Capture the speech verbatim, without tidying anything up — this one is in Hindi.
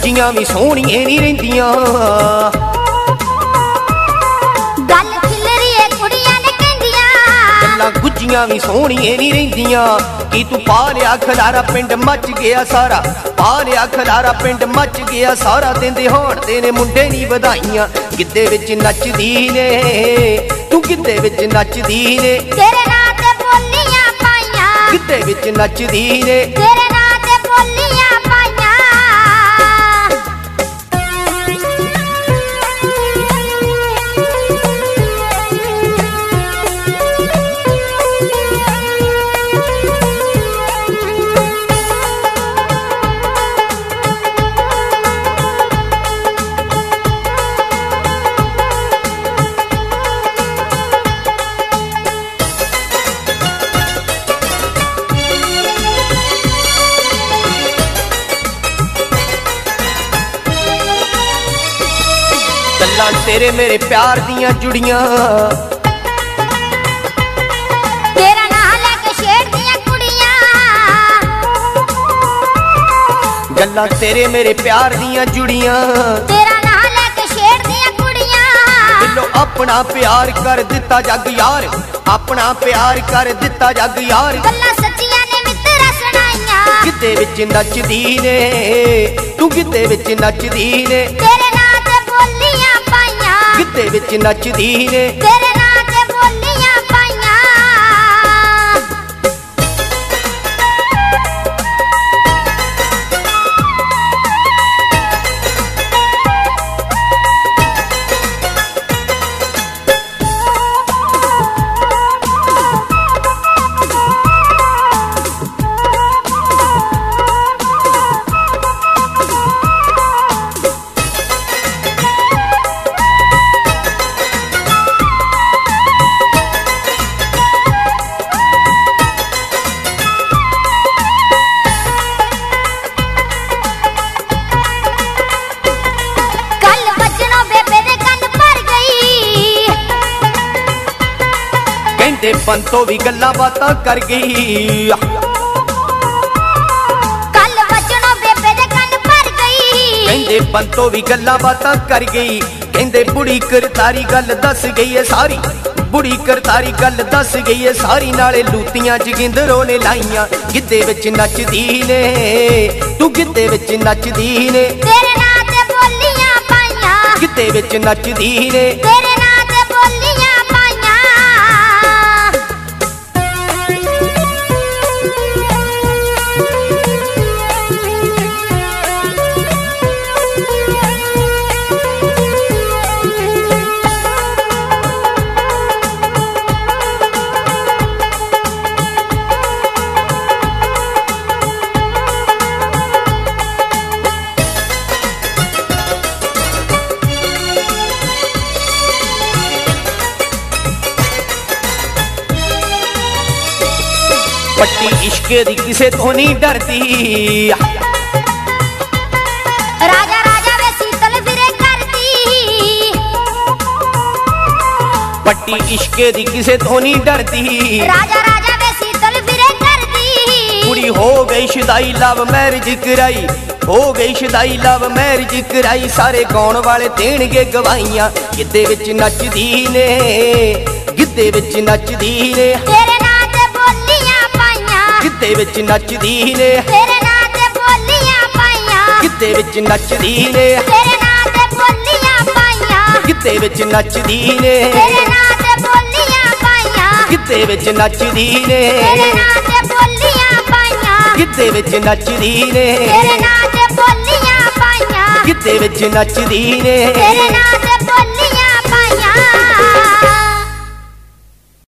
गुज्जियां भी सोहणियां नहीं रहिंदियां। गल खिलरी है कुड़ियां ने कहंदियां, गल्लां गुज्जियां भी सोहणियां नहीं रहिंदियां। कि तू पा लिया खलारा पिंड मच गया सारा, पा लिया खलारा पिंड मच गया सारा। देंदे होड़दे ने मुंडे नी बधाइयां, गिद्दे विच नचदी ने तू गिद्दे विच नचदी ने। तेरे नां ते बोलियां पाइयां, गिद्दे विच नचदी ने। तेरे नां ते बोलियां पाइयां। गल्लां तेरे मेरे प्यार दियां जुड़ियां, तेरा नां लेके छेड़दियां कुड़ियां। गल्लां तेरे मेरे प्यार दियां जुड़ियां, तेरा नां लेके छेड़दियां कुड़ियां। दिलों अपना प्यार कर दिता जग यार, अपना प्यार कर दिता जग यार। गल्लां सच्चियां ने मित्तरा सुनाइयां, गिद्दे विच नचदी ने तू गिद्दे विच नचदी ने। तेरे नां ते बोलियां पाइयां, गिद्दे विच नचदी ने। तेरे नां ते बोलियां पाइयां। कहंदे पंतो भी गल्लां बातां कर गई, कल वचनों बेबे दे कन भर गई। कहंदे पंतो भी गल्लां बातां कर गई। कहंदे बुढ़ी करतारी गल दस गई है सारी, बुढ़ी करतारी गल दस गई है सारी। नाले लूतियां जोगिंदरों ने लाइयां, गिद्दे विच नचदी ने तू गिद्दे विच नचदी ने। तेरे नां ते बोलियां पाइयां, गिद्दे विच नचदी ने। तेरे नां ते बोलियां पाइयां। पट्टी इश्के दी किसे तो नहीं डरदी, राजा राजा वे शीतल फिरे करदी। पट्टी इश्के दी किसे तो नहीं डरदी, राजा राजा वे शीतल फिरे करदी। कुड़ी हो गई शुदाई लव मैरिज कराई, हो गई शुदाई लव मैरिज कराई। सारे गाउण वाले देणगे गवाइयां, गिद्दे विच नचदी ने गिद्दे विच नचदी ने। तेरे नां ते बोलियां पाइयां, गिद्दे विच नचदी ने। तेरे नां ते बोलियां पाइयां, गिद्दे विच नचदी ने। तेरे नां ते बोलियां पाइयां, गिद्दे विच नचदी ने। तेरे नां ते बोलियां पाइयां, गिद्दे विच नचदी ने। तेरे नां ते बोलियां पाइयां, गिद्दे विच नचदी ने। तेरे नां ते बोलियां पाइयां, गिद्दे विच नचदी ने। तेरे नां